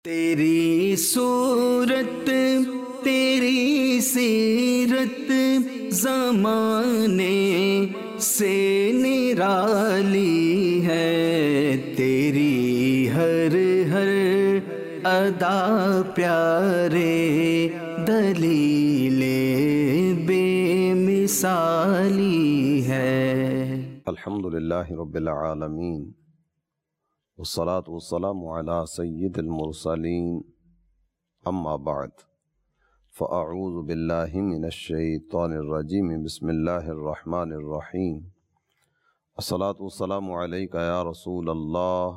تیری صورت تیری سیرت زمانے سے نرالی ہے، تیری ہر ہر ادا پیارے دلیل بے مثالی ہے۔ الحمدللہ رب العالمین والصلاة والسلام على سید المرسلین، اما بعد فاعوذ باللہ من الشیطان الرجیم، بسم اللہ الرحمن الرحیم۔ الصلاة والسلام علیک یا رسول اللہ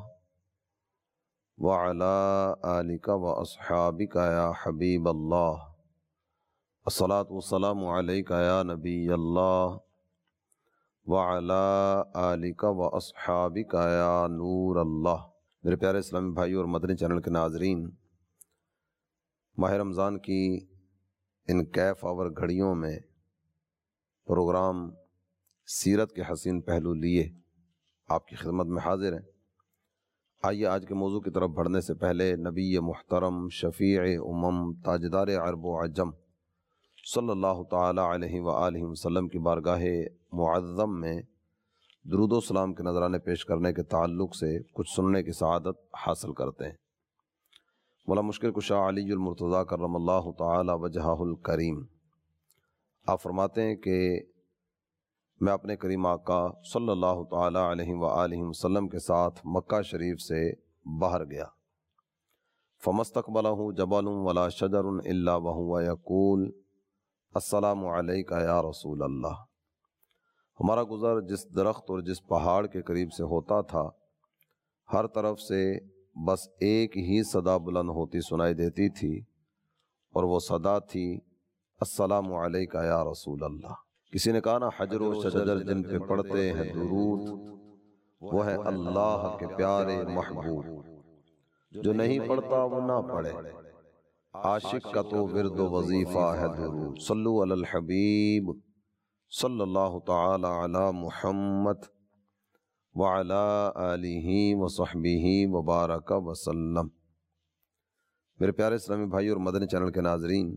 وعلى آلک واصحابک یا حبیب اللہ۔ الصلاة والسلام علیک یا نبی اللہ وَعَلَىٰ آلِكَ وَأَصْحَابِكَ يَا نور اللہ۔ میرے پیارے اسلامی بھائی اور مدنی چینل کے ناظرین، ماہ رمضان کی ان کیف آور گھڑیوں میں پروگرام سیرت کے حسین پہلو لیے آپ کی خدمت میں حاضر ہیں۔ آئیے آج کے موضوع کی طرف بڑھنے سے پہلے نبی محترم شفیع امم تاجدار عرب و عجم صلی اللہ تعالی علیہ وآلہ وسلم کی بارگاہ معظم میں درود و سلام کے نذرانے پیش کرنے کے تعلق سے کچھ سننے کی سعادت حاصل کرتے ہیں۔ مولا مشکل کشا علی المرتضیٰ کرم اللہ تعالی وجہہ الکریم آپ فرماتے ہیں کہ میں اپنے کریم آقا صلی اللہ تعالی علیہ وآلہ وسلم کے ساتھ مکہ شریف سے باہر گیا، فمستقبلہ جبل ولا شجر الا وہو یقول السلام علیکہ یا رسول اللہ۔ ہمارا گزر جس درخت اور جس پہاڑ کے قریب سے ہوتا تھا، ہر طرف سے بس ایک ہی صدا بلند ہوتی سنائی دیتی تھی، اور وہ صدا تھی السلام علیکہ یا رسول اللہ۔ کسی نے کہا نا، حجر و شجر جن پہ پڑھتے ہیں درود، وہ ہے اللہ کے پیارے محبوب، جو نہیں پڑھتا وہ نہ پڑھے، عاشق کا تو ورد و وظیفہ ہے درود۔ صلو علی الحبیب صلی اللہ تعالی علی محمد وعلی آلہ وصحبہ وبارک وسلم۔ میرے پیارے اسلامی بھائی اور مدنی چینل کے ناظرین،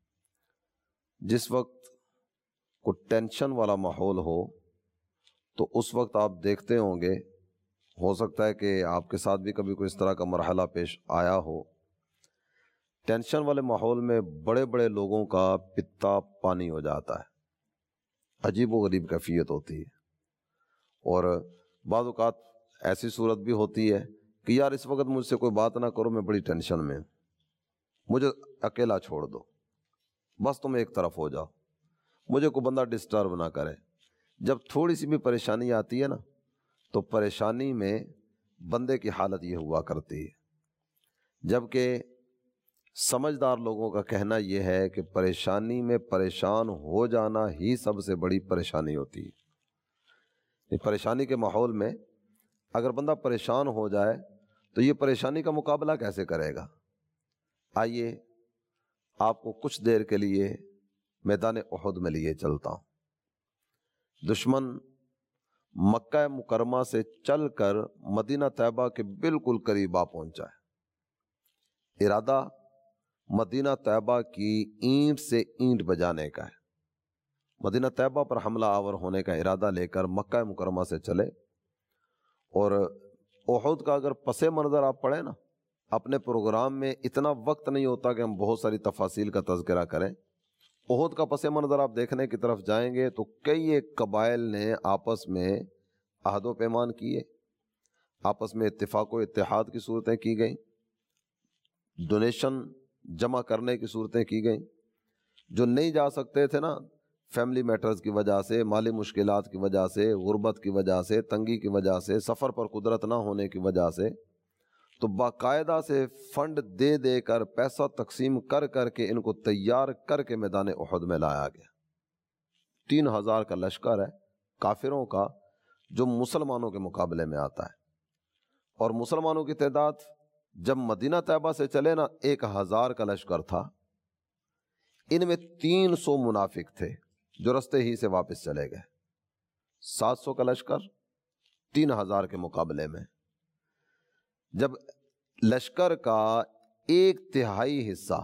جس وقت کوئی ٹینشن والا ماحول ہو تو اس وقت آپ دیکھتے ہوں گے، ہو سکتا ہے کہ آپ کے ساتھ بھی کبھی کوئی اس طرح کا مرحلہ پیش آیا ہو، ٹینشن والے ماحول میں بڑے بڑے لوگوں کا پتا پانی ہو جاتا ہے، عجیب و غریب کیفیت ہوتی ہے، اور بعض اوقات ایسی صورت بھی ہوتی ہے کہ یار اس وقت مجھ سے کوئی بات نہ کرو، میں بڑی ٹینشن میں ہوں، مجھے اکیلا چھوڑ دو، بس تم ایک طرف ہو جاؤ، مجھے کوئی بندہ ڈسٹرب نہ کرے۔ جب تھوڑی سی بھی پریشانی آتی ہے نا، تو پریشانی میں بندے کی حالت یہ ہوا کرتی ہے، جبکہ سمجھدار لوگوں کا کہنا یہ ہے کہ پریشانی میں پریشان ہو جانا ہی سب سے بڑی پریشانی ہوتی ہے۔ پریشانی کے ماحول میں اگر بندہ پریشان ہو جائے تو یہ پریشانی کا مقابلہ کیسے کرے گا؟ آئیے آپ کو کچھ دیر کے لیے میدان احد میں لیے چلتا ہوں۔ دشمن مکہ مکرمہ سے چل کر مدینہ طیبہ کے بالکل قریب آ پہنچا ہے، ارادہ مدینہ طیبہ کی اینٹ سے اینٹ بجانے کا ہے، مدینہ طیبہ پر حملہ آور ہونے کا ارادہ لے کر مکہ مکرمہ سے چلے۔ اور احد کا اگر پس منظر آپ پڑھیں نا، اپنے پروگرام میں اتنا وقت نہیں ہوتا کہ ہم بہت ساری تفاصیل کا تذکرہ کریں۔ احد کا پس منظر آپ دیکھنے کی طرف جائیں گے تو کئی ایک قبائل نے آپس میں عہد و پیمان کیے، آپس میں اتفاق و اتحاد کی صورتیں کی گئیں، ڈونیشن جمع کرنے کی صورتیں کی گئیں۔ جو نہیں جا سکتے تھے نا، فیملی میٹرز کی وجہ سے، مالی مشکلات کی وجہ سے، غربت کی وجہ سے، تنگی کی وجہ سے، سفر پر قدرت نہ ہونے کی وجہ سے، تو باقاعدہ سے فنڈ دے دے کر، پیسہ تقسیم کر کر کے ان کو تیار کر کے میدان احد میں لایا گیا۔ 3000 کا لشکر ہے کافروں کا، جو مسلمانوں کے مقابلے میں آتا ہے، اور مسلمانوں کی تعداد جب مدینہ طیبہ سے چلے نا 1000 کا لشکر تھا، ان میں 300 منافق تھے جو رستے ہی سے واپس چلے گئے۔ 700 کا لشکر 3000 کے مقابلے میں۔ جب لشکر کا ایک تہائی حصہ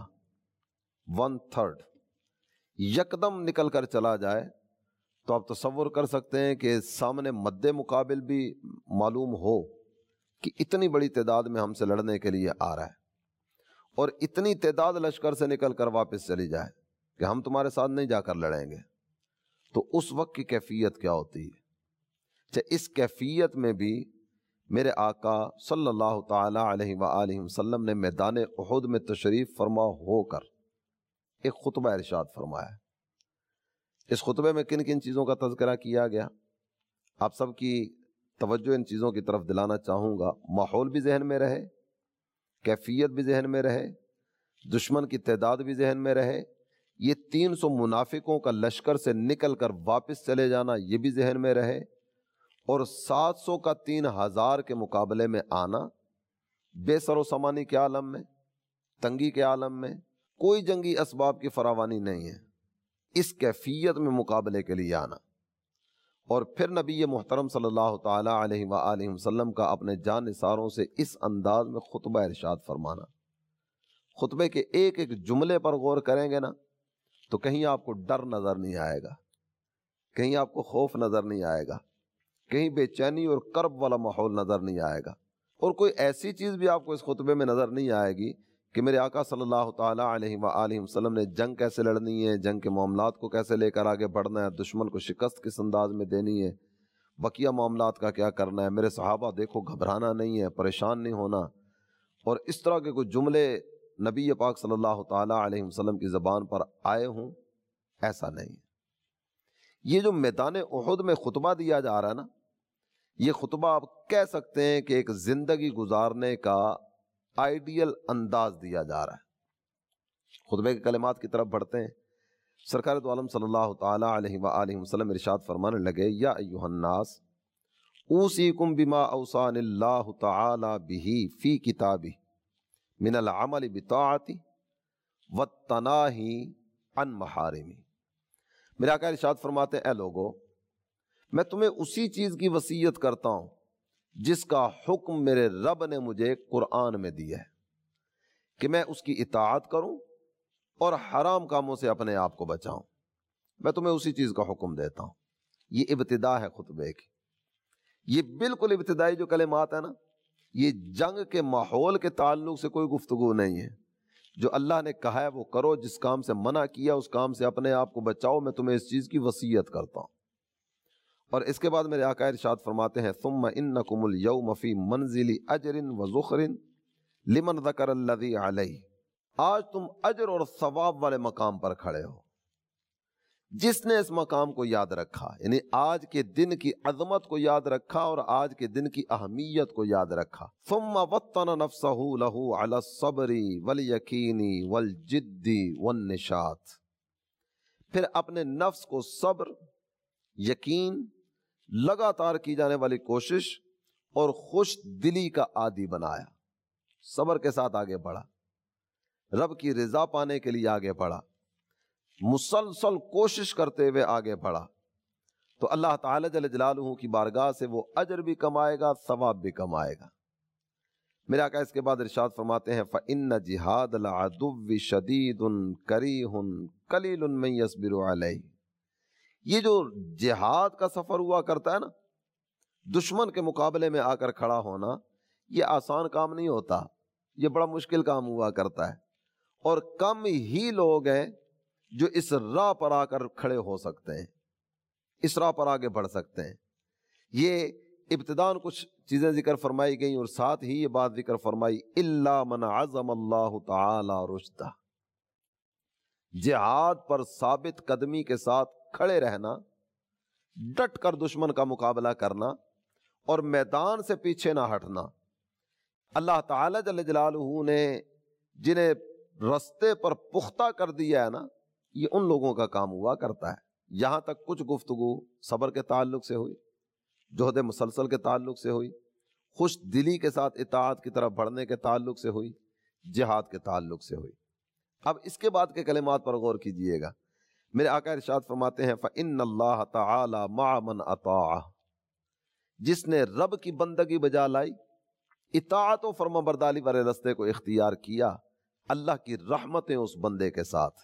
1/3 یکدم نکل کر چلا جائے تو آپ تصور کر سکتے ہیں کہ سامنے مد مقابل بھی معلوم ہو کہ اتنی بڑی تعداد میں ہم سے لڑنے کے لیے آ رہا ہے، اور اتنی تعداد لشکر سے نکل کر واپس چلی جائے کہ ہم تمہارے ساتھ نہیں جا کر لڑیں گے، تو اس وقت کی کیفیت کیا ہوتی ہے؟ اس کیفیت میں بھی میرے آقا صلی اللہ تعالی علیہ وآلہ وسلم نے میدان احد میں تشریف فرما ہو کر ایک خطبہ ارشاد فرمایا۔ اس خطبے میں کن کن چیزوں کا تذکرہ کیا گیا؟ آپ سب کی توجہ ان چیزوں کی طرف دلانا چاہوں گا، ماحول بھی ذہن میں رہے، کیفیت بھی ذہن میں رہے، دشمن کی تعداد بھی ذہن میں رہے، یہ 300 منافقوں کا لشکر سے نکل کر واپس چلے جانا یہ بھی ذہن میں رہے، اور 700 کا 3000 کے مقابلے میں آنا، بے سر و سامانی کے عالم میں، تنگی کے عالم میں، کوئی جنگی اسباب کی فراوانی نہیں ہے، اس کیفیت میں مقابلے کے لیے آنا، اور پھر نبی محترم صلی اللہ تعالی علیہ وآلہ وسلم کا اپنے جان نثاروں سے اس انداز میں خطبہ ارشاد فرمانا۔ خطبے کے ایک ایک جملے پر غور کریں گے نا تو کہیں آپ کو ڈر نظر نہیں آئے گا، کہیں آپ کو خوف نظر نہیں آئے گا، کہیں بے چینی اور کرب والا ماحول نظر نہیں آئے گا، اور کوئی ایسی چیز بھی آپ کو اس خطبے میں نظر نہیں آئے گی کہ میرے آقا صلی اللہ تعالی علیہ وآلہ وسلم نے جنگ کیسے لڑنی ہے، جنگ کے معاملات کو کیسے لے کر آگے بڑھنا ہے، دشمن کو شکست کس انداز میں دینی ہے، بقیہ معاملات کا کیا کرنا ہے، میرے صحابہ دیکھو گھبرانا نہیں ہے، پریشان نہیں ہونا، اور اس طرح کے کوئی جملے نبی پاک صلی اللہ تعالی علیہ وسلم کی زبان پر آئے ہوں، ایسا نہیں۔ یہ جو میدان احد میں خطبہ دیا جا رہا ہے نا، یہ خطبہ آپ کہہ سکتے ہیں کہ ایک زندگی گزارنے کا آئیڈیل انداز دیا جا رہا ہے۔ خطبے کے کلمات کی طرف بڑھتے ہیں۔ سرکار دو عالم صلی اللہ تعالی علیہ وآلہ وسلم ارشاد فرمانے لگے، یا ایھا الناس اوصیکم بما اوصانی اللہ تعالی بہ فی کتابہ من العمل بطاعتہ والتناہی عن محارمہ۔ میرے آقا ارشاد فرماتے ہیں، اے لوگو، میں تمہیں اسی چیز کی وصیت کرتا ہوں جس کا حکم میرے رب نے مجھے قرآن میں دیا ہے کہ میں اس کی اطاعت کروں اور حرام کاموں سے اپنے آپ کو بچاؤں۔ میں تمہیں اسی چیز کا حکم دیتا ہوں۔ یہ ابتدا ہے خطبے کی، یہ بالکل ابتدائی جو کلمات ہیں نا، یہ جنگ کے ماحول کے تعلق سے کوئی گفتگو نہیں ہے۔ جو اللہ نے کہا ہے وہ کرو، جس کام سے منع کیا اس کام سے اپنے آپ کو بچاؤ، میں تمہیں اس چیز کی وصیت کرتا ہوں۔ اور اس کے بعد میرے آقا ارشاد فرماتے ہیں، ثم انکم اليوم فی منزل اجر وذخر لمن ذکر الذی علیہ۔ آج تم اجر اور ثواب والے مقام پر کھڑے ہو، جس نے اس مقام کو یاد رکھا، یعنی آج کے دن کی عظمت کو یاد رکھا اور آج کے دن کی اہمیت کو یاد رکھا۔ ثم وطن نفسہ لہ علی الصبر والیقین والجد والنشاط، پھر اپنے نفس کو صبر، یقین، لگاتار کی جانے والی کوشش اور خوش دلی کا عادی بنایا، صبر کے ساتھ آگے بڑھا، رب کی رضا پانے کے لیے آگے بڑھا، مسلسل کوشش کرتے ہوئے آگے بڑھا، تو اللہ تعالی جل جلالہ کی بارگاہ سے وہ اجر بھی کمائے گا، ثواب بھی کمائے گا۔ میرے آقا اس کے بعد ارشاد فرماتے ہیں، فَإِنَّ جِهَادَ الْعَدُوِّ شَدِيدٌ كَرِيهٌ قَلِيلٌ مَن يَصْبِرُ عَلَيْهِ۔ یہ جو جہاد کا سفر ہوا کرتا ہے نا، دشمن کے مقابلے میں آ کر کھڑا ہونا، یہ آسان کام نہیں ہوتا، یہ بڑا مشکل کام ہوا کرتا ہے، اور کم ہی لوگ ہیں جو اس راہ پر آ کر کھڑے ہو سکتے ہیں، اس راہ پر آگے بڑھ سکتے ہیں۔ یہ ابتداً کچھ چیزیں ذکر فرمائی گئیں اور ساتھ ہی یہ بات ذکر فرمائی، الا من عزم اللہ تعالی رشدہ، جہاد پر ثابت قدمی کے ساتھ کھڑے رہنا، ڈٹ کر دشمن کا مقابلہ کرنا اور میدان سے پیچھے نہ ہٹنا۔ اللہ تعالی جل جلالہ نے جنہیں رستے پر پختہ کر دیا ہے نا، یہ ان لوگوں کا کام ہوا کرتا ہے۔ یہاں تک کچھ گفتگو صبر کے تعلق سے ہوئی، جہد مسلسل کے تعلق سے ہوئی، خوش دلی کے ساتھ اطاعت کی طرف بڑھنے کے تعلق سے ہوئی، جہاد کے تعلق سے ہوئی۔ اب اس کے بعد کے کلمات پر غور کیجئے گا۔ میرے آقا ارشاد فرماتے ہیں، فَإِنَّ اللَّهَ تَعَالَى مَعَ مَنْ أَطَاعَهُ، جس نے رب کی بندگی بجا لائی، اطاعت و فرمانبرداری والے رستے کو اختیار کیا، اللہ کی رحمتیں اس بندے کے ساتھ،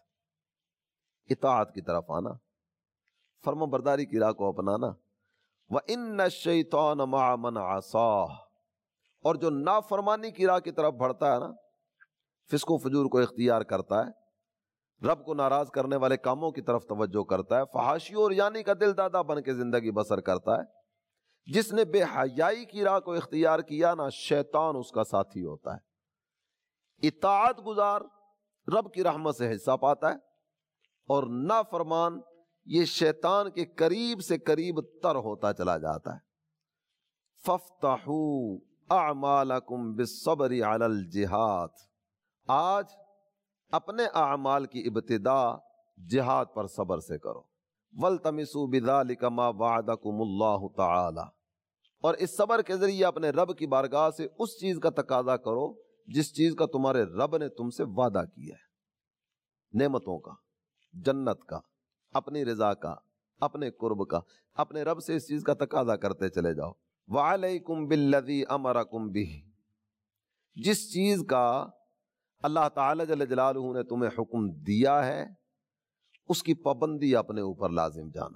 اطاعت کی طرف آنا، فرما برداری کی راہ کو اپنانا۔ وَإِنَّ الشَّيْطَانَ مَعَ مَنْ عَصَاهُ، اور جو نافرمانی کی راہ کی طرف بڑھتا ہے نا، فسق و فجور کو اختیار کرتا ہے، رب کو ناراض کرنے والے کاموں کی طرف توجہ کرتا ہے، فحاشی اور یعنی کا دل دادا بن کے زندگی بسر کرتا ہے، جس نے بے حیائی کی راہ کو اختیار کیا نا، شیطان اس کا ساتھی ہوتا ہے۔ اطاعت گزار رب کی رحمت سے حصہ پاتا ہے، اور نافرمان یہ شیطان کے قریب سے قریب تر ہوتا چلا جاتا ہے۔ فَافْتَحُوا أَعْمَالَكُمْ بِالصَّبْرِ عَلَى الْجِهَادِ، آج اپنے اعمال کی ابتدا جہاد پر صبر سے کرو۔ وَالْتَمِسُوا بِذَلِكَ مَا وَعَدَكُمُ اللَّهُ تَعَالَى، اور اس صبر کے ذریعے اپنے رب کی بارگاہ سے اس چیز کا تقاضا کرو جس چیز کا تمہارے رب نے تم سے وعدہ کیا ہے، نعمتوں کا، جنت کا، اپنی رضا کا، اپنے قرب کا۔ اپنے رب سے اس چیز کا تقاضا کرتے چلے جاؤ۔ وَعَلَيْكُمْ بِالَّذِي أَمَرَكُمْ بِهِ، جس چیز کا اللہ تعالی جل جلالہ نے تمہیں حکم دیا ہے اس کی پابندی اپنے اوپر لازم جانو۔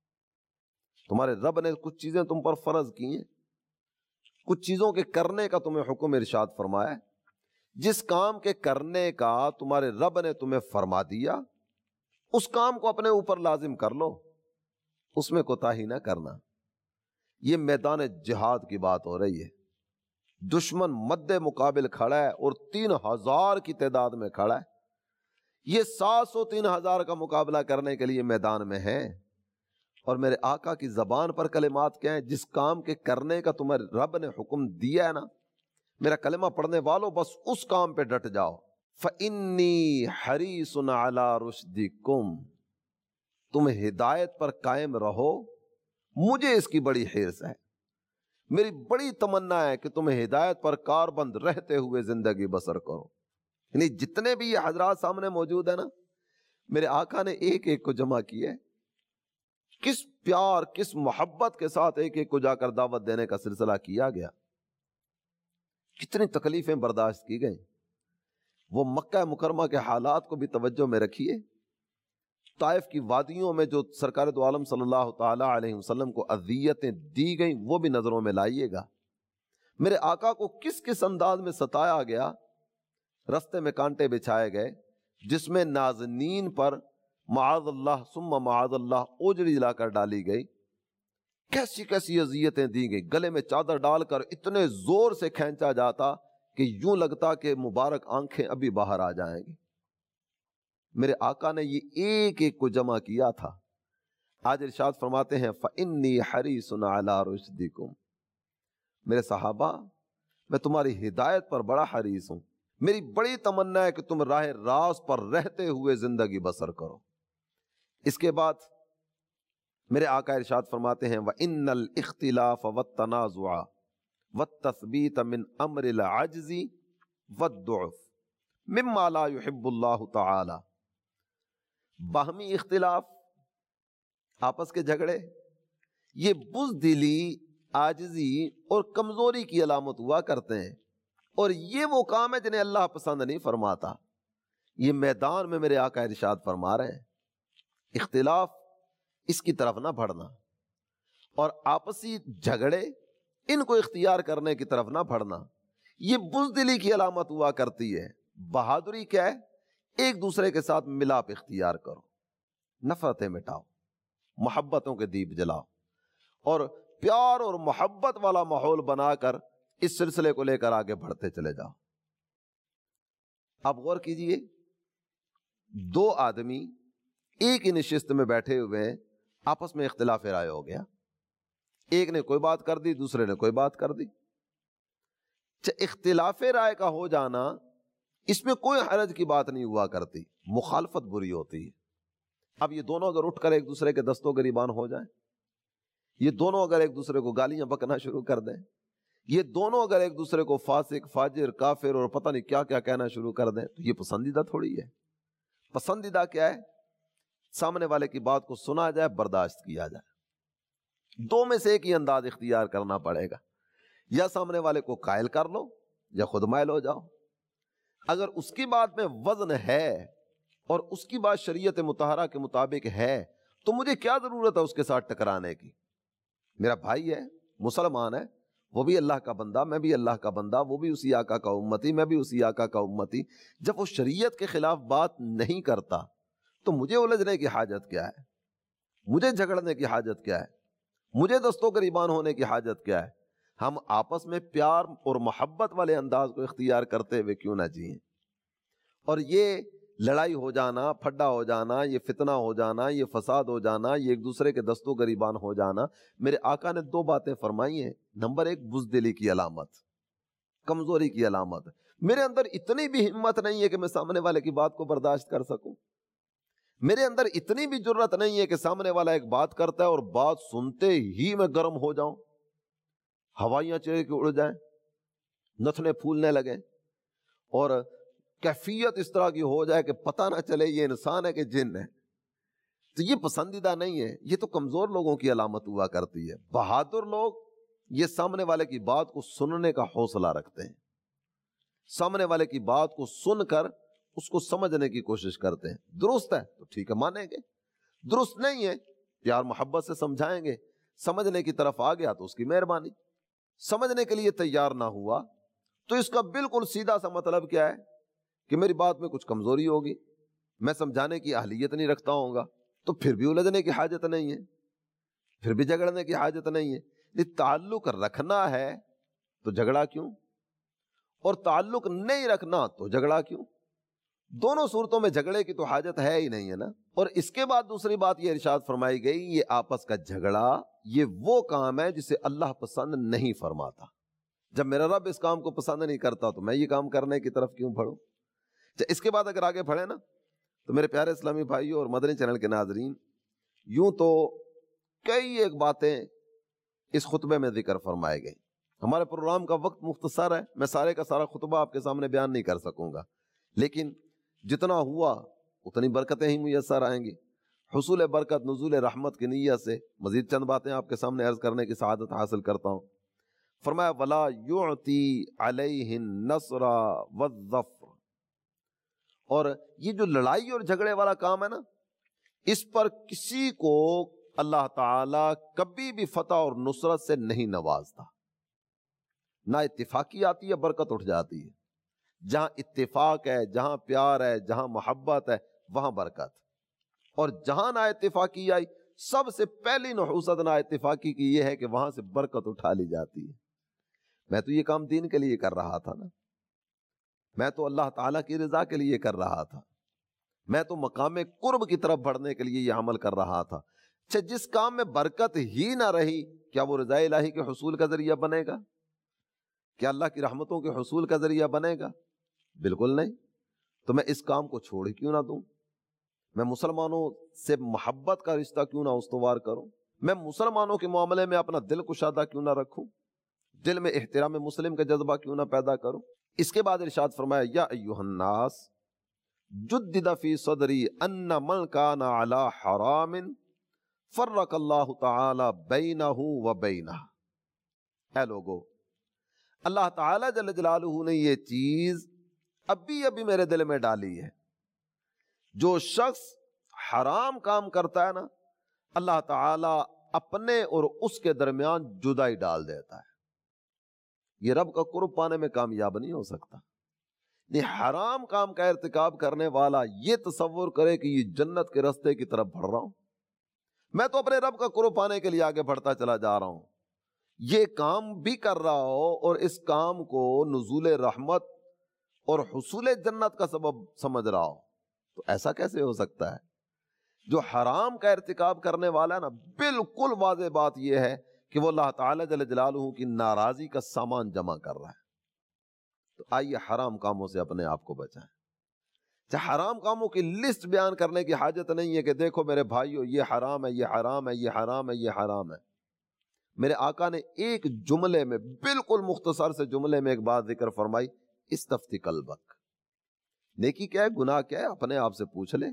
تمہارے رب نے کچھ چیزیں تم پر فرض کی ہیں، کچھ چیزوں کے کرنے کا تمہیں حکم ارشاد فرمایا ہے، جس کام کے کرنے کا تمہارے رب نے تمہیں فرما دیا اس کام کو اپنے اوپر لازم کر لو، اس میں کوتاہی نہ کرنا۔ یہ میدان جہاد کی بات ہو رہی ہے، دشمن مد مقابل کھڑا ہے اور 3000 کی تعداد میں کھڑا ہے، یہ 700 3000 کا مقابلہ کرنے کے لیے میدان میں ہے، اور میرے آقا کی زبان پر کلمات کیا ہیں، جس کام کے کرنے کا تمہارے رب نے حکم دیا ہے نا، میرا کلمہ پڑھنے والوں بس اس کام پہ ڈٹ جاؤ۔ فَإِنِّي حَرِيصٌ عَلَىٰ رُشْدِكُمْ، تم ہدایت پر قائم رہو، مجھے اس کی بڑی حرص ہے، میری بڑی تمنا ہے کہ تم ہدایت پر کاربند رہتے ہوئے زندگی بسر کرو۔ یعنی جتنے بھی یہ حضرات سامنے موجود ہیں نا، میرے آقا نے ایک ایک کو جمع کیے، کس پیار کس محبت کے ساتھ ایک ایک کو جا کر دعوت دینے کا سلسلہ کیا گیا، کتنی تکلیفیں برداشت کی گئیں۔ وہ مکہ مکرمہ کے حالات کو بھی توجہ میں رکھیے، طائف کی وادیوں میں جو سرکار دو عالم صلی اللہ تعالی علیہ وسلم کو اذیتیں دی گئیں وہ بھی نظروں میں لائیے گا۔ میرے آقا کو کس کس انداز میں ستایا گیا، رستے میں کانٹے بچھائے گئے، جس میں نازنین پر معاذ اللہ ثم معاذ اللہ اوجڑی لا کر ڈالی گئی، کیسی کیسی اذیتیں دی گئی، گلے میں چادر ڈال کر اتنے زور سے کھینچا جاتا کہ یوں لگتا کہ مبارک آنکھیں ابھی باہر آ جائیں گی۔ میرے آقا نے یہ ایک ایک کو جمع کیا تھا۔ آج ارشاد فرماتے ہیں فَإِنِّي حَرِيصٌ عَلَىٰ رُشْدِكُمْ، میرے صحابہ میں تمہاری ہدایت پر بڑا حریص ہوں، میری بڑی تمنا ہے کہ تم راہ راست پر رہتے ہوئے زندگی بسر کرو۔ اس کے بعد میرے آقا ارشاد فرماتے ہیں وَإِنَّ الْإِخْتِلَافَ وَالتَّنَازُعَ وَالتَّثْبِيتَ مِنْ أَمْرِ الْعَجْزِ وَالضُّعْفِ مِمَّا لَا يُحِبُّ اللَّهُ تَعَالَى، باہمی اختلاف، آپس کے جھگڑے، یہ بزدلی، عاجزی اور کمزوری کی علامت ہوا کرتے ہیں، اور یہ وہ کام ہے جنہیں اللہ پسند نہیں فرماتا۔ یہ میدان میں میرے آقا ارشاد فرما رہے ہیں اختلاف اس کی طرف نہ بڑھنا، اور آپسی جھگڑے ان کو اختیار کرنے کی طرف نہ بڑھنا، یہ بزدلی کی علامت ہوا کرتی ہے۔ بہادری کیا ہے؟ ایک دوسرے کے ساتھ ملاپ اختیار کرو، نفرتیں مٹاؤ، محبتوں کے دیپ جلاؤ، اور پیار اور محبت والا ماحول بنا کر اس سلسلے کو لے کر آگے بڑھتے چلے جاؤ۔ اب غور کیجئے، دو آدمی ایک ہی نشست میں بیٹھے ہوئے ہیں، آپس میں اختلاف رائے ہو گیا، ایک نے کوئی بات کر دی، دوسرے نے کوئی بات کر دی۔ اختلاف رائے کا ہو جانا اس میں کوئی حرج کی بات نہیں ہوا کرتی، مخالفت بری ہوتی ہے۔ اب یہ دونوں اگر اٹھ کر ایک دوسرے کے دستوں گریبان ہو جائیں، یہ دونوں اگر ایک دوسرے کو گالیاں بکنا شروع کر دیں، یہ دونوں اگر ایک دوسرے کو فاسق، فاجر، کافر اور پتہ نہیں کیا کیا کہنا شروع کر دیں، تو یہ پسندیدہ تھوڑی ہے۔ پسندیدہ کیا ہے؟ سامنے والے کی بات کو سنا جائے، برداشت کیا جائے۔ دو میں سے ایک ہی انداز اختیار کرنا پڑے گا، یا سامنے والے کو قائل کر لو یا خود مائل ہو جاؤ۔ اگر اس کی بات میں وزن ہے اور اس کی بات شریعت مطہرہ کے مطابق ہے تو مجھے کیا ضرورت ہے اس کے ساتھ ٹکرانے کی؟ میرا بھائی ہے، مسلمان ہے، وہ بھی اللہ کا بندہ، میں بھی اللہ کا بندہ، وہ بھی اسی آقا کا امتی، میں بھی اسی آقا کا امتی۔ جب وہ شریعت کے خلاف بات نہیں کرتا تو مجھے الجھنے کی حاجت کیا ہے؟ مجھے جھگڑنے کی حاجت کیا ہے؟ مجھے دستوں گریبان ہونے کی حاجت کیا ہے؟ ہم آپس میں پیار اور محبت والے انداز کو اختیار کرتے ہوئے کیوں نہ جئیں؟ اور یہ لڑائی ہو جانا، پھڈا ہو جانا، یہ فتنہ ہو جانا، یہ فساد ہو جانا، یہ ایک دوسرے کے دستوں گریبان ہو جانا، میرے آقا نے 2 باتیں فرمائی ہیں۔ نمبر 1 بزدلی کی علامت، کمزوری کی علامت۔ میرے اندر اتنی بھی ہمت نہیں ہے کہ میں سامنے والے کی بات کو برداشت کر سکوں، میرے اندر اتنی بھی جرت نہیں ہے کہ سامنے والا ایک بات کرتا ہے اور بات سنتے ہی میں گرم ہو جاؤں، ہوائیاں چہرے کے اڑ جائیں، نتنے پھولنے لگیں اور کیفیت اس طرح کی ہو جائے کہ پتہ نہ چلے یہ انسان ہے کہ جن ہے۔ تو یہ پسندیدہ نہیں ہے، یہ تو کمزور لوگوں کی علامت ہوا کرتی ہے۔ بہادر لوگ یہ سامنے والے کی بات کو سننے کا حوصلہ رکھتے ہیں، سامنے والے کی بات کو سن کر اس کو سمجھنے کی کوشش کرتے ہیں۔ درست ہے تو ٹھیک ہے، مانیں گے، درست نہیں ہے پیار محبت سے سمجھائیں گے، سمجھنے کی طرف آ گیا تو اس کی مہربانی، سمجھنے کے لیے تیار نہ ہوا تو اس کا بالکل سیدھا سا مطلب کیا ہے کہ میری بات میں کچھ کمزوری ہوگی، میں سمجھانے کی اہلیت نہیں رکھتا ہوں گا، تو پھر بھی الجھنے کی حاجت نہیں ہے، پھر بھی جھگڑنے کی حاجت نہیں ہے۔ تعلق رکھنا ہے تو جھگڑا کیوں، اور تعلق نہیں رکھنا تو جھگڑا کیوں؟ دونوں صورتوں میں جھگڑے کی تو حاجت ہے ہی نہیں ہے نا۔ اور اس کے بعد دوسری بات یہ ارشاد فرمائی گئی، یہ آپس کا جھگڑا یہ وہ کام ہے جسے اللہ پسند نہیں فرماتا۔ جب میرا رب اس کام کو پسند نہیں کرتا تو میں یہ کام کرنے کی طرف کیوں بڑھوں؟ اس کے بعد اگر آگے بڑھے نا تو میرے پیارے اسلامی بھائیوں اور مدنی چینل کے ناظرین، یوں تو کئی ایک باتیں اس خطبے میں ذکر فرمائے گئی۔ ہمارے پروگرام کا وقت مختصر ہے، میں سارے کا سارا خطبہ آپ کے سامنے بیان نہیں کر سکوں گا، لیکن جتنا ہوا اتنی برکتیں ہی میسر آئیں گی۔ حصول برکت، نزول رحمت کی نیت سے مزید چند باتیں آپ کے سامنے عرض کرنے کی سعادت حاصل کرتا ہوں۔ فرمایا وَلَا يُعْتِي عَلَيْهِ النَّصْرَ وَالظَّفْرَ، اور یہ جو لڑائی اور جھگڑے والا کام ہے نا، اس پر کسی کو اللہ تعالیٰ کبھی بھی فتح اور نصرت سے نہیں نوازتا۔ نہ اتفاقی آتی ہے برکت اٹھ جاتی ہے، جہاں اتفاق ہے، جہاں پیار ہے، جہاں محبت ہے وہاں برکت، اور جہاں نا اتفاقی آئی سب سے پہلی نحوست نا اتفاقی کی یہ ہے کہ وہاں سے برکت اٹھا لی جاتی ہے۔ میں تو یہ کام دین کے لیے کر رہا تھا نا، میں تو اللہ تعالیٰ کی رضا کے لیے کر رہا تھا، میں تو مقام قرب کی طرف بڑھنے کے لیے یہ عمل کر رہا تھا۔ اچھا جس کام میں برکت ہی نہ رہی، کیا وہ رضا الہی کے حصول کا ذریعہ بنے گا؟ کیا اللہ کی رحمتوں کے حصول کا ذریعہ بنے گا؟ بالکل نہیں۔ تو میں اس کام کو چھوڑ کیوں نہ دوں؟ میں مسلمانوں سے محبت کا رشتہ کیوں نہ استوار کروں؟ میں مسلمانوں کے معاملے میں اپنا دل کشادہ کیوں نہ رکھوں؟ دل میں احترام مسلم کا جذبہ کیوں نہ پیدا کروں؟ اس کے بعد ارشاد فرمایا یا ایھا الناس جدد فی صدری ان من کان علی حرام فرق اللہ تعالی بینہ و بینہ۔ اے لوگو، اللہ تعالی جل جلالہ نے یہ چیز ابھی میرے دل میں ڈالی ہے، جو شخص حرام کام کرتا ہے نا، اللہ تعالی اپنے اور اس کے درمیان جدائی ڈال دیتا ہے۔ یہ رب کا قرب پانے میں کامیاب نہیں ہو سکتا۔ یہ حرام کام کا ارتکاب کرنے والا یہ تصور کرے کہ یہ جنت کے راستے کی طرف بڑھ رہا ہوں، میں تو اپنے رب کا قرب پانے کے لیے آگے بڑھتا چلا جا رہا ہوں، یہ کام بھی کر رہا ہو اور اس کام کو نزول رحمت اور حصول جنت کا سبب سمجھ رہا ہو، تو ایسا کیسے ہو سکتا ہے؟ جو حرام کا ارتکاب کرنے والا ہے نا، بالکل واضح بات یہ ہے کہ وہ اللہ تعالی جل جلالہ کی ناراضی کا سامان جمع کر رہا ہے۔ تو آئیے حرام کاموں سے اپنے آپ کو بچائیں۔ حرام کاموں کی لسٹ بیان کرنے کی حاجت نہیں ہے کہ دیکھو میرے بھائیو یہ حرام ہے، یہ حرام ہے، یہ حرام ہے، یہ حرام ہے۔ میرے آقا نے ایک جملے میں، بالکل مختصر سے جملے میں ایک بات ذکر فرمائی، استفتی قلبک۔ نیکی کیا ہے، گناہ کیا ہے، اپنے آپ سے پوچھ لے۔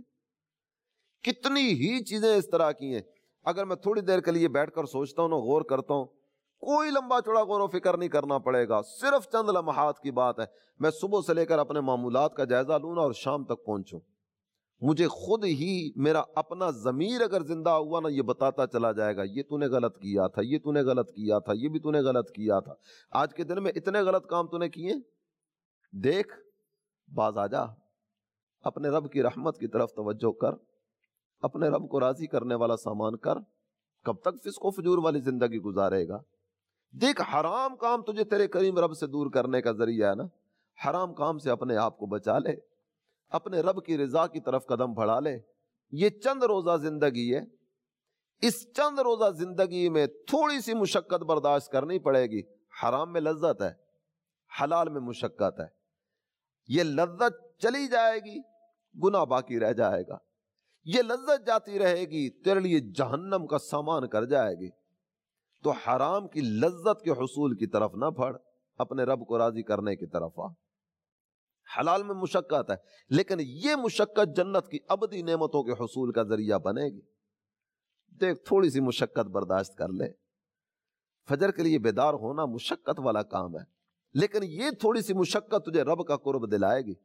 کتنی ہی چیزیں اس طرح کی ہیں، اگر میں تھوڑی دیر کے لیے بیٹھ کر سوچتا ہوں، غور کرتا ہوں، کوئی لمبا چوڑا غور و فکر نہیں کرنا پڑے گا، صرف چند لمحات کی بات ہے، میں صبح سے لے کر اپنے معمولات کا جائزہ لوں نا اور شام تک پہنچوں، مجھے خود ہی میرا اپنا ضمیر اگر زندہ ہوا نا، یہ بتاتا چلا جائے گا یہ تو نے غلط کیا تھا، یہ تو نے غلط کیا تھا، یہ بھی تو نے غلط کیا تھا، آج کے دن میں اتنے غلط کام تو نے کیے، دیکھ باز آ جا، اپنے رب کی رحمت کی طرف توجہ کر، اپنے رب کو راضی کرنے والا سامان کر، کب تک فسق و فجور والی زندگی گزارے گا؟ دیکھ حرام کام تجھے تیرے کریم رب سے دور کرنے کا ذریعہ ہے نا، حرام کام سے اپنے آپ کو بچا لے، اپنے رب کی رضا کی طرف قدم بڑھا لے۔ یہ چند روزہ زندگی ہے، اس چند روزہ زندگی میں تھوڑی سی مشقت برداشت کرنی پڑے گی۔ حرام میں لذت ہے، حلال میں مشقت ہے، یہ لذت چلی جائے گی، گناہ باقی رہ جائے گا، یہ لذت جاتی رہے گی، تیرے لیے جہنم کا سامان کر جائے گی۔ تو حرام کی لذت کے حصول کی طرف نہ بڑھ، اپنے رب کو راضی کرنے کی طرف آ۔ حلال میں مشقت ہے، لیکن یہ مشقت جنت کی ابدی نعمتوں کے حصول کا ذریعہ بنے گی۔ دیکھ تھوڑی سی مشقت برداشت کر لے، فجر کے لیے بیدار ہونا مشقت والا کام ہے، لیکن یہ تھوڑی سی مشقت تجھے رب کا قرب دلائے گی۔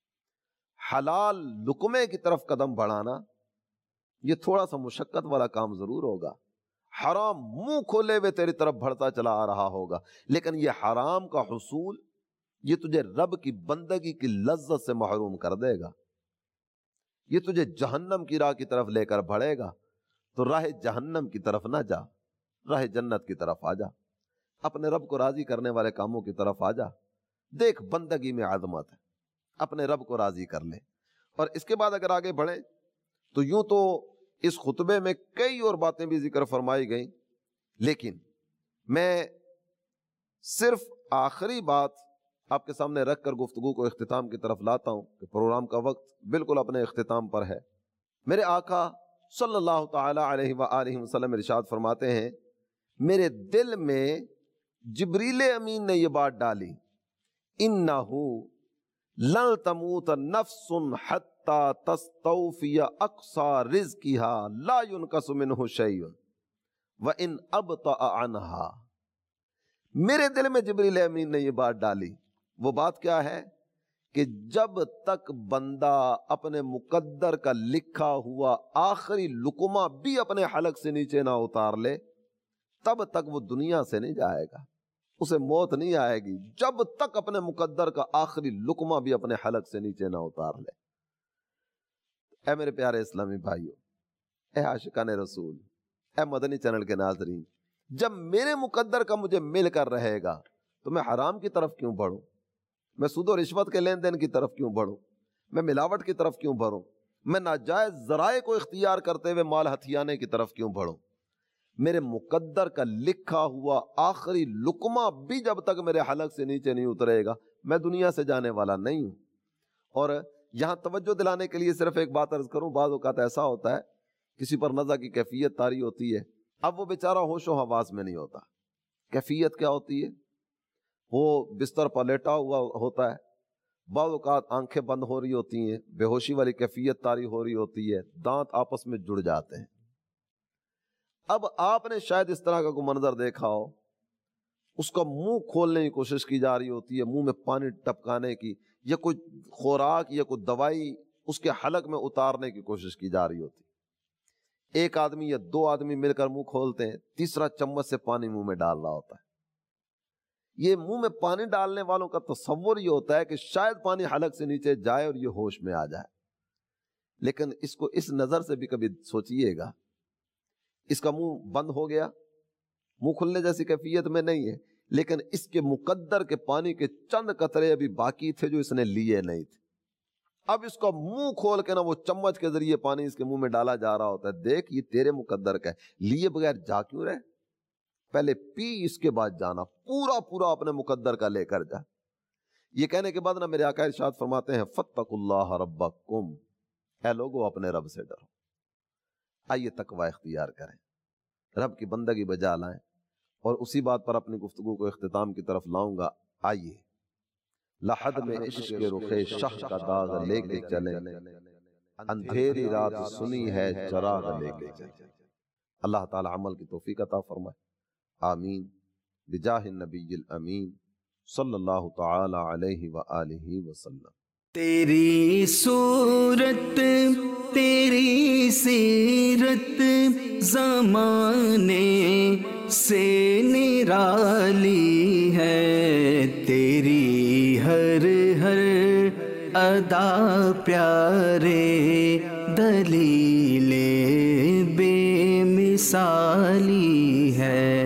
حلال لقمے کی طرف قدم بڑھانا یہ تھوڑا سا مشقت والا کام ضرور ہوگا، حرام منہ کھولے ہوئے تیری طرف بڑھتا چلا آ رہا ہوگا، لیکن یہ حرام کا حصول یہ تجھے رب کی بندگی کی لذت سے محروم کر دے گا، یہ تجھے جہنم کی راہ کی طرف لے کر بڑھے گا۔ تو راہ جہنم کی طرف نہ جا، راہ جنت کی طرف آ جا، اپنے رب کو راضی کرنے والے کاموں کی طرف آ جا۔ دیکھ بندگی میں عظمت ہے، اپنے رب کو راضی کر لے۔ اور اس کے بعد اگر آگے بڑھیں تو یوں تو اس خطبے میں کئی اور باتیں بھی ذکر فرمائی گئیں، لیکن میں صرف آخری بات آپ کے سامنے رکھ کر گفتگو کو اختتام کی طرف لاتا ہوں کہ پروگرام کا وقت بالکل اپنے اختتام پر ہے۔ میرے آقا صلی اللہ تعالی علیہ وآلہ وسلم ارشاد فرماتے ہیں، میرے دل میں جبریل امین نے یہ بات ڈالی، انہو لن تموت نفس حتی تستوفی اقصی رزقہا لا ینقص منہ شیء وان ابطأ عنہا۔ میرے دل میں جبریل امین نے یہ بات ڈالی، وہ بات کیا ہے کہ جب تک بندہ اپنے مقدر کا لکھا ہوا آخری لقمہ بھی اپنے حلق سے نیچے نہ اتار لے تب تک وہ دنیا سے نہیں جائے گا، اسے موت نہیں آئے گی جب تک اپنے مقدر کا آخری لقمہ بھی اپنے حلق سے نیچے نہ اتار لے۔ اے میرے پیارے اسلامی بھائیوں، اے عاشقان رسول، اے مدنی چینل کے ناظرین، جب میرے مقدر کا مجھے مل کر رہے گا تو میں حرام کی طرف کیوں بڑھوں؟ میں سود و رشوت کے لین دین کی طرف کیوں بڑھوں؟ میں ملاوٹ کی طرف کیوں بڑھوں؟ میں ناجائز ذرائع کو اختیار کرتے ہوئے مال ہتھیانے کی طرف کیوں بڑھوں؟ میرے مقدر کا لکھا ہوا آخری لقمہ بھی جب تک میرے حلق سے نیچے نہیں اترے گا میں دنیا سے جانے والا نہیں ہوں۔ اور یہاں توجہ دلانے کے لیے صرف ایک بات عرض کروں، بعض اوقات ایسا ہوتا ہے کسی پر نزع کی کیفیت طاری ہوتی ہے، اب وہ بیچارہ ہوش و حواس میں نہیں ہوتا۔ کیفیت کیا ہوتی ہے؟ وہ بستر پر لیٹا ہوا ہوتا ہے، بعض اوقات آنکھیں بند ہو رہی ہوتی ہیں، بے ہوشی والی کیفیت طاری ہو رہی ہوتی ہے، دانت آپس میں جڑ جاتے ہیں۔ اب آپ نے شاید اس طرح کا کوئی منظر دیکھا ہو، اس کا منہ کھولنے کی کوشش کی جا رہی ہوتی ہے، منہ میں پانی ٹپکانے کی، یا کوئی خوراک یا کوئی دوائی اس کے حلق میں اتارنے کی کوشش کی جا رہی ہوتی ہے۔ ایک آدمی یا دو آدمی مل کر منہ کھولتے ہیں، تیسرا چمچ سے پانی منہ میں ڈال رہا ہوتا ہے۔ یہ منہ میں پانی ڈالنے والوں کا تصور یہ ہوتا ہے کہ شاید پانی حلق سے نیچے جائے اور یہ ہوش میں آ جائے، لیکن اس کو اس نظر سے بھی کبھی سوچئے گا، اس کا منہ بند ہو گیا، منہ کھلنے جیسی کیفیت میں نہیں ہے، لیکن اس کے مقدر کے پانی کے چند قطرے ابھی باقی تھے جو اس نے لیے نہیں تھے۔ اب اس کا منہ کھول کے نا وہ چمچ کے ذریعے پانی اس کے منہ میں ڈالا جا رہا ہوتا ہے، دیکھ یہ تیرے مقدر کا ہے، لیے بغیر جا کیوں رہے؟ پہلے پی، اس کے بعد جانا، پورا پورا اپنے مقدر کا لے کر جا۔ یہ کہنے کے بعد نا میرے آقا ارشاد فرماتے ہیں، فاتقوا اللہ ربکم، اے لوگو اپنے رب سے ڈرو۔ آئیے تقوی اختیار کریں، رب کی بندگی بجا لائیں، اور اسی بات پر اپنی گفتگو کو اختتام کی طرف لاؤں گا۔ آئیے لحد میں عشق کے رخے شاہ کا داغ لے کے چلیں، اندھیری رات سنی ہے چراغ لے کے چلیں۔ اللہ تعالی عمل کی توفیق عطا فرمائے، آمین بجاہ النبی الامین صلی اللہ تعالی علیہ وآلہ وسلم۔ تیری صورت تیری سیرت زمانے سے نرالی ہے، تیری ہر ہر ادا پیارے دلیل بے مثالی ہے۔